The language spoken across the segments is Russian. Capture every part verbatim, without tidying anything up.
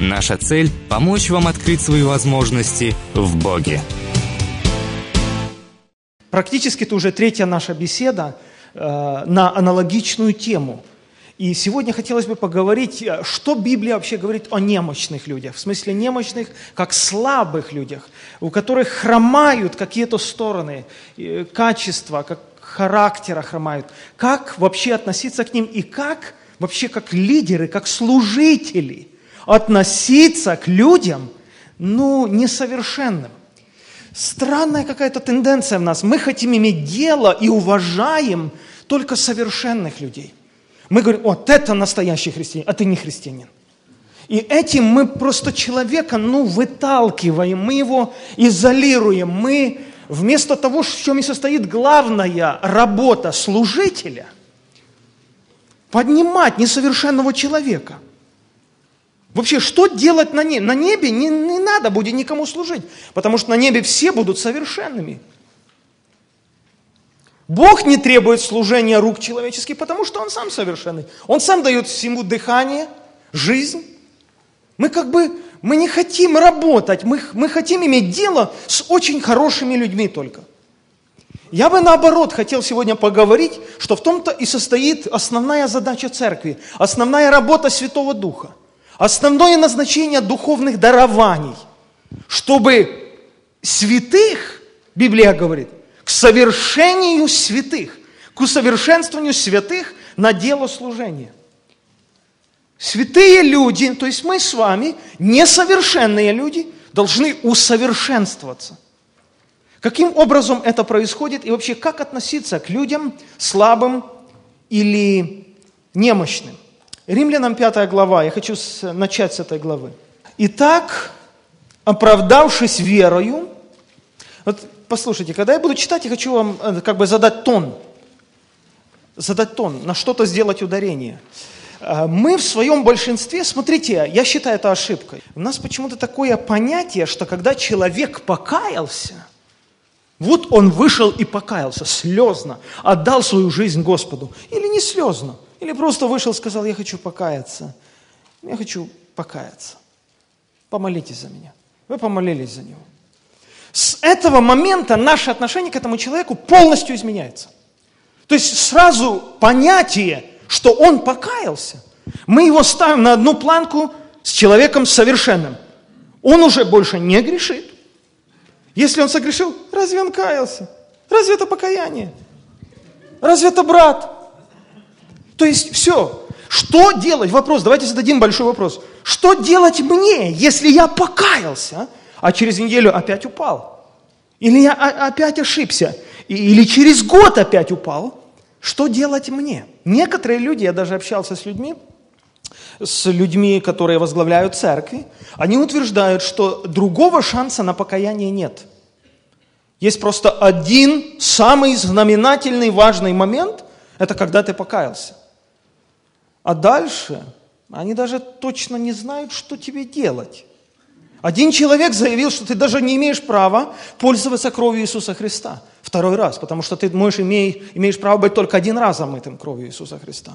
Наша цель – помочь вам открыть свои возможности в Боге. Практически это уже третья наша беседа э, на аналогичную тему. И сегодня хотелось бы поговорить, что Библия вообще говорит о немощных людях. В смысле немощных, как слабых людях, у которых хромают какие-то стороны, э, качества, как характера хромают. Как вообще относиться к ним и как вообще как лидеры, как служители относиться к людям, ну, несовершенным. Странная какая-то тенденция в нас. Мы хотим иметь дело и уважаем только совершенных людей. Мы говорим: вот это настоящий христианин, а ты не христианин. И этим мы просто человека, ну, выталкиваем, мы его изолируем. Мы вместо того, в чем и состоит главная работа служителя, поднимать несовершенного человека. Вообще, что делать на небе? На небе не, не надо будет никому служить, потому что на небе все будут совершенными. Бог не требует служения рук человеческих, потому что Он сам совершенный. Он сам дает всему дыхание, жизнь. Мы как бы, мы не хотим работать, мы, мы хотим иметь дело с очень хорошими людьми только. Я бы наоборот хотел сегодня поговорить, что в том-то и состоит основная задача церкви, основная работа Святого Духа. Основное назначение духовных дарований, чтобы святых, Библия говорит, к совершению святых, к усовершенствованию святых на дело служения. Святые люди, то есть мы с вами, несовершенные люди, должны усовершенствоваться. Каким образом это происходит и вообще как относиться к людям слабым или немощным? Римлянам пятая глава, я хочу начать с этой главы. «Итак, оправдавшись верою», вот послушайте, когда я буду читать, я хочу вам как бы задать тон, задать тон, на что-то сделать ударение. Мы в своем большинстве, смотрите, я считаю это ошибкой. У нас почему-то такое понятие, что когда человек покаялся, вот он вышел и покаялся, слезно, отдал свою жизнь Господу. Или не слезно, или просто вышел и сказал: я хочу покаяться, я хочу покаяться. Помолитесь за меня. Вы помолились за него. С этого момента наше отношение к этому человеку полностью изменяется. То есть сразу понятие, что он покаялся, мы его ставим на одну планку с человеком совершенным. Он уже больше не грешит. Если он согрешил, разве он каялся? Разве это покаяние? Разве это брат? То есть все. Что делать? Вопрос, давайте зададим большой вопрос. Что делать мне, если я покаялся, а через неделю опять упал? Или я опять ошибся? Или через год опять упал? Что делать мне? Некоторые люди, я даже общался с людьми, с людьми, которые возглавляют церкви, они утверждают, что другого шанса на покаяние нет. Есть просто один самый знаменательный, важный момент, это когда ты покаялся. А дальше они даже точно не знают, что тебе делать. Один человек заявил, что ты даже не имеешь права пользоваться кровью Иисуса Христа второй раз, потому что ты можешь, имеешь, имеешь право быть только один раз омытым кровью Иисуса Христа.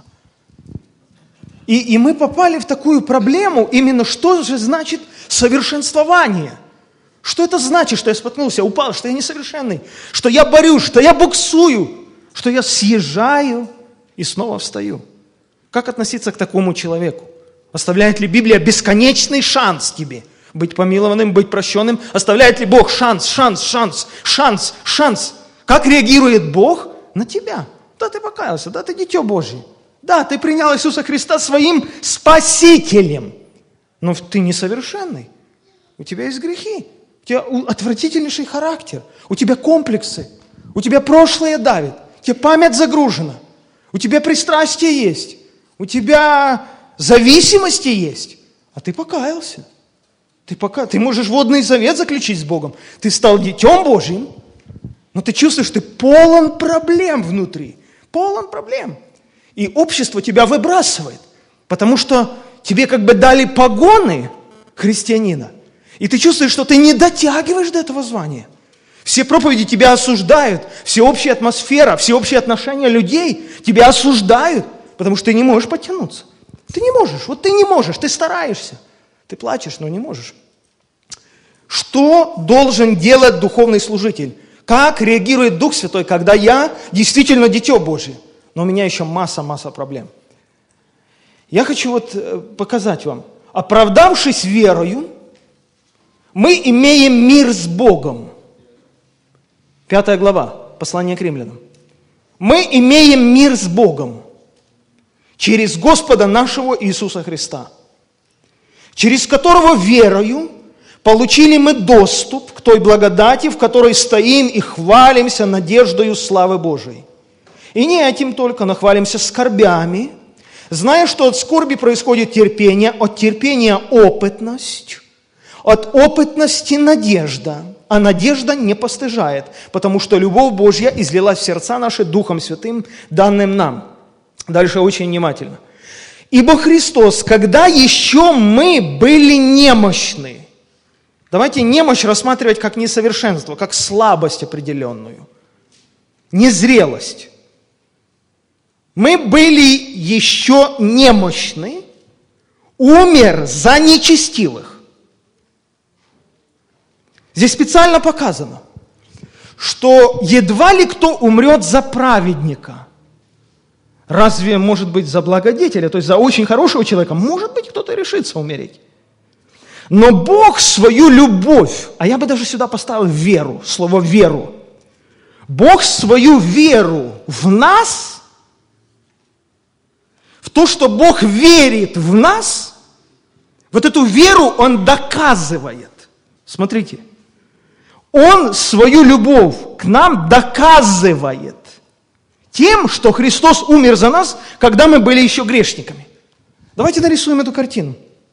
И, и мы попали в такую проблему, именно что же значит совершенствование. Что это значит, что я споткнулся, упал, что я несовершенный, что я борюсь, что я буксую, что я съезжаю и снова встаю. Как относиться к такому человеку? Оставляет ли Библия бесконечный шанс тебе быть помилованным, быть прощенным? Оставляет ли Бог шанс, шанс, шанс, шанс, шанс? Как реагирует Бог на тебя? Да, ты покаялся, да, ты дитё Божье. Да, ты принял Иисуса Христа своим Спасителем, но ты несовершенный. У тебя есть грехи, у тебя отвратительнейший характер, у тебя комплексы, у тебя прошлое давит, у тебя память загружена, у тебя пристрастие есть, у тебя зависимости есть, а ты покаялся. Ты, пока... ты можешь водный завет заключить с Богом, ты стал дитем Божьим, но ты чувствуешь, ты полон проблем внутри, полон проблем. И общество тебя выбрасывает, потому что тебе как бы дали погоны христианина. И ты чувствуешь, что ты не дотягиваешь до этого звания. Все проповеди тебя осуждают, всеобщая атмосфера, всеобщие отношения людей тебя осуждают, потому что ты не можешь подтянуться. Ты не можешь, вот ты не можешь, ты стараешься. Ты плачешь, но не можешь. Что должен делать духовный служитель? Как реагирует Дух Святой, когда я действительно дитё Божие, но у меня еще масса-масса проблем? Я хочу вот показать вам. Оправдавшись верою, мы имеем мир с Богом. Пятая глава, послание к римлянам. Мы имеем мир с Богом через Господа нашего Иисуса Христа, через которого верою получили мы доступ к той благодати, в которой стоим и хвалимся надеждою славы Божией. И не этим только, но хвалимся скорбями, зная, что от скорби происходит терпение, от терпения опытность, от опытности надежда, а надежда не постыжает, потому что любовь Божья излилась в сердца наши Духом Святым, данным нам. Дальше очень внимательно. Ибо Христос, когда еще мы были немощны, давайте немощь рассматривать как несовершенство, как слабость определенную, незрелость. Мы были еще немощны, умер за нечестивых. Здесь специально показано, что едва ли кто умрет за праведника. Разве, может быть, за благодетеля, то есть за очень хорошего человека, может быть, кто-то решится умереть. Но Бог свою любовь, а я бы даже сюда поставил веру, слово веру. Бог свою веру в нас, в то, что Бог верит в нас, вот эту веру Он доказывает. Смотрите, Он свою любовь к нам доказывает тем, что Христос умер за нас, когда мы были еще грешниками. Давайте нарисуем эту картину.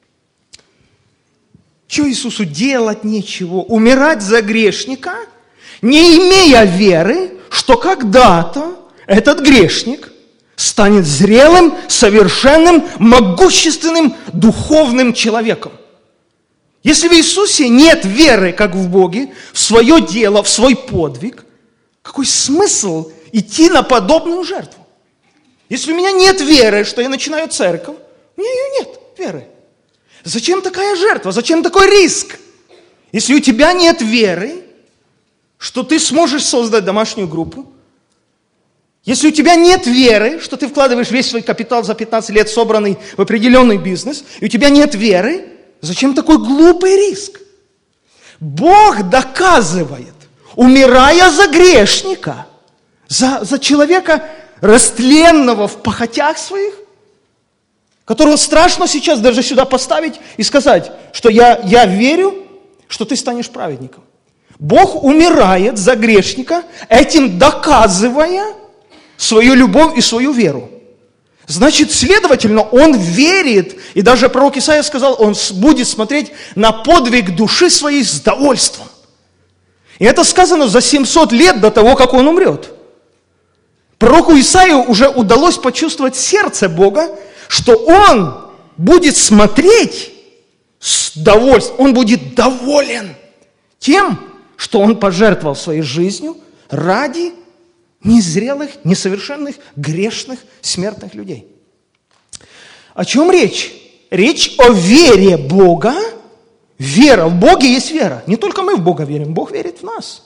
Что Иисусу делать нечего? Умирать за грешника, не имея веры, что когда-то этот грешник станет зрелым, совершенным, могущественным, духовным человеком. Если в Иисусе нет веры, как в Боге, в свое дело, в свой подвиг, какой смысл идти на подобную жертву? Если у меня нет веры, что я начинаю церковь, у меня ее нет веры. Зачем такая жертва? Зачем такой риск? Если у тебя нет веры, что ты сможешь создать домашнюю группу, если у тебя нет веры, что ты вкладываешь весь свой капитал за пятнадцать лет, собранный в определенный бизнес, и у тебя нет веры, зачем такой глупый риск? Бог доказывает, умирая за грешника, за, за человека, растленного в похотях своих, которого страшно сейчас даже сюда поставить и сказать, что я, я верю, что ты станешь праведником. Бог умирает за грешника, этим доказывая свою любовь и свою веру. Значит, следовательно, Он верит, и даже пророк Исаия сказал, Он будет смотреть на подвиг души своей с довольством. И это сказано за семьсот лет до того, как Он умрет. Пророку Исаию уже удалось почувствовать сердце Бога, что Он будет смотреть с довольством, Он будет доволен тем, что Он пожертвовал своей жизнью ради незрелых, несовершенных, грешных, смертных людей. О чем речь? Речь о вере Бога. Вера. В Боге есть вера. Не только мы в Бога верим, Бог верит в нас.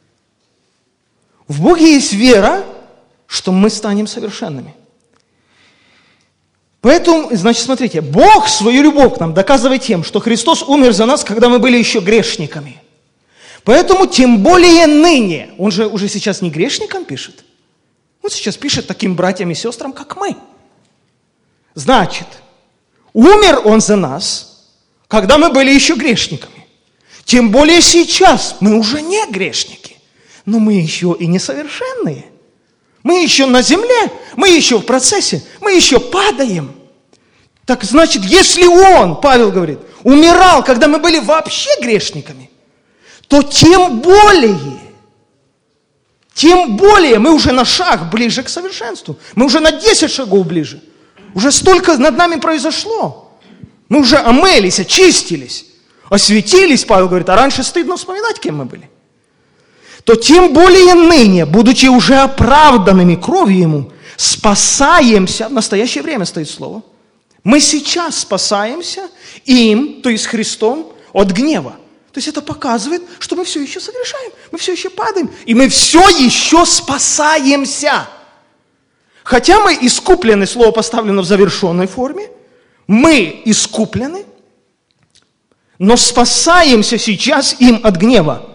В Боге есть вера, что мы станем совершенными. Поэтому, значит, смотрите, Бог свою любовь к нам доказывает тем, что Христос умер за нас, когда мы были еще грешниками. Поэтому тем более ныне, он же уже сейчас не грешникам пишет, он сейчас пишет таким братьям и сестрам, как мы. Значит, умер Он за нас, когда мы были еще грешниками. Тем более сейчас мы уже не грешники, но мы еще и несовершенные. Мы еще на земле, мы еще в процессе, мы еще падаем. Так значит, если Он, Павел говорит, умирал, когда мы были вообще грешниками, то тем более, тем более мы уже на шаг ближе к совершенству. Мы уже на десять шагов ближе. Уже столько над нами произошло. Мы уже омылись, очистились, осветились, Павел говорит, а раньше стыдно вспоминать, кем мы были. То тем более ныне, будучи уже оправданными кровью Ему, спасаемся, в настоящее время стоит слово, Мы сейчас спасаемся им, то есть Христом, от гнева. То есть это показывает, что мы все еще совершаем, мы все еще падаем, и мы все еще спасаемся. Хотя мы искуплены, слово поставлено в завершенной форме, мы искуплены, но спасаемся сейчас им от гнева.